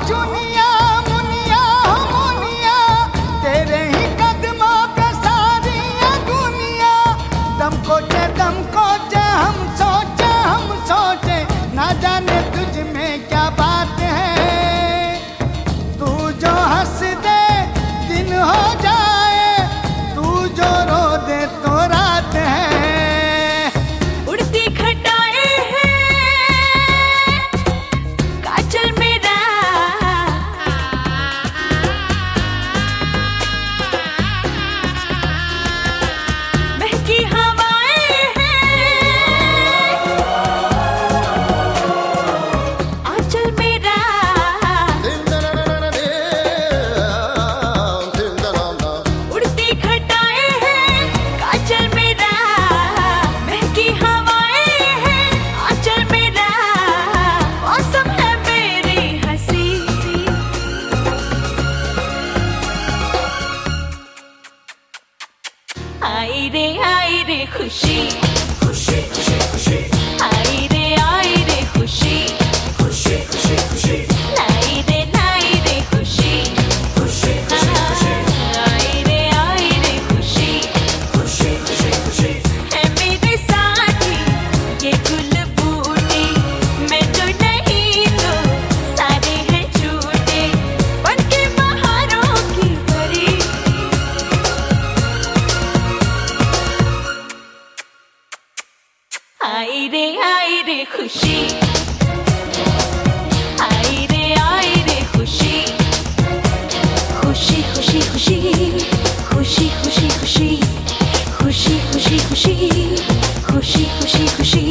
चुनिया मुनिया मुनिया, तेरे ही कदमों पे सारी ये दुनिया। दम को चे हम सोचे ना जाने तुझ में क्या बात है। तू जो हंस दे दिन हो जाए, तू जो रो दे तो रात है। उड़ती घटाएं हैं काजल मेरा, महकी हवाएं हैं आंचल मेरा। उड़ती घटाएं हैं काजल मेरा, महकी हवाएं हैं आंचल मेरा। मौसम है मेरी हंसी, आई रे खुशी, खुशी खुशी खुशी। आई रे खुशी, खुशी खुशी खुशी। लाई रे खुशी, खुशी खुशी खुशी। आई रे खुशी, खुशी खुशी खुशी। है मेरे साथी ये गुल बूटी, मैं तो नहीं तो सारे हैं झूठे, बनके बहारों की परी। आई रे खुशी, आई रे खुशी, खुशी खुशी खुशी, खुशी खुशी खुशी, खुशी खुशी खुशी, खुशी खुशी खुशी।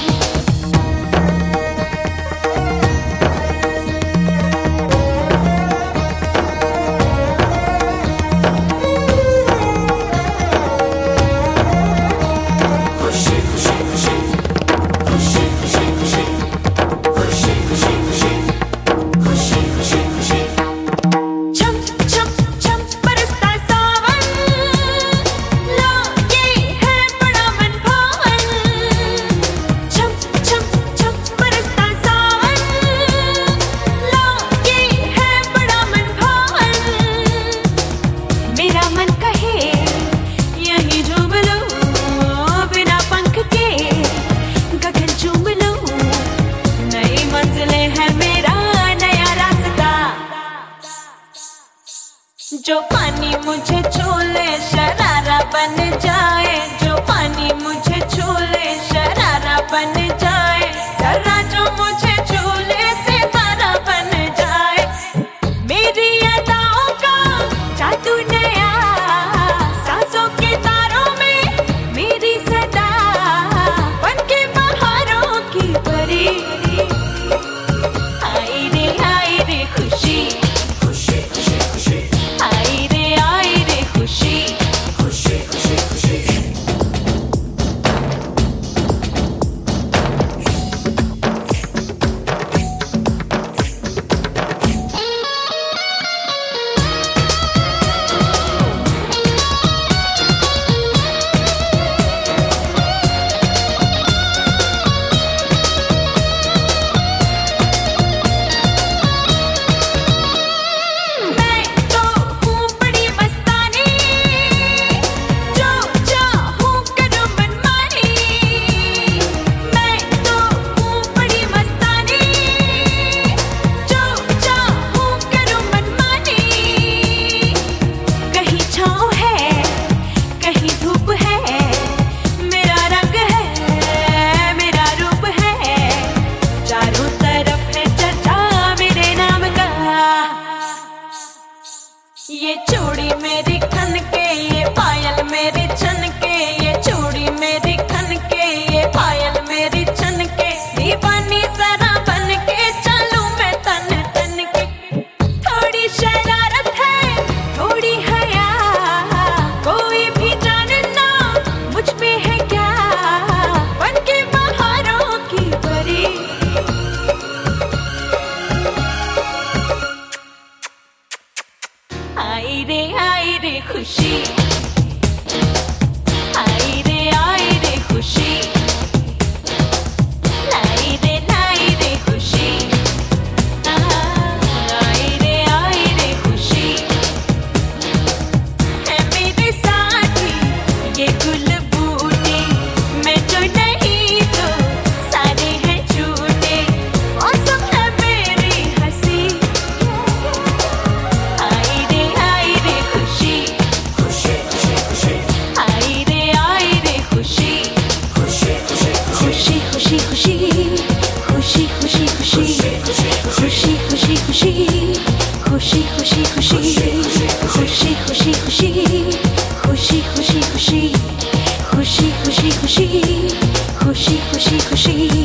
जो पानी मुझे छू ले शरारा बन जाए, जो पानी मुझे छू ले शरारा बन जाए, जरा जो मुझे छू ले सितारा बन जाए। मेरी अदाओं का जादू नया, सांसों के तारों में मेरी सदा, बनके बहारों की परी। आई रे खुशी, खुशी खुशी खुशी। आई रे खुशी, खुशी खुशी खुशी। ये चूड़ी मेरी खन के, ये पायल मेरी छन के, ये चूड़ी मेरी खन के, ये पायल मेरी छन के। दीवानी जरा बन के चलूं मैं तन तन के। थोड़ी शरारत है थोड़ी हया, कोई भी जाने ना मुझ में है क्या, बनके बहारों की परी। आई रे खुशी, आई रे खुशी, लाई रे खुशी। आई खुशी खुशी खुशी खुशी खुशी खुशी खुशी खुशी खुशी खुशी खुशी खुशी खुशी खुशी खुशी खुशी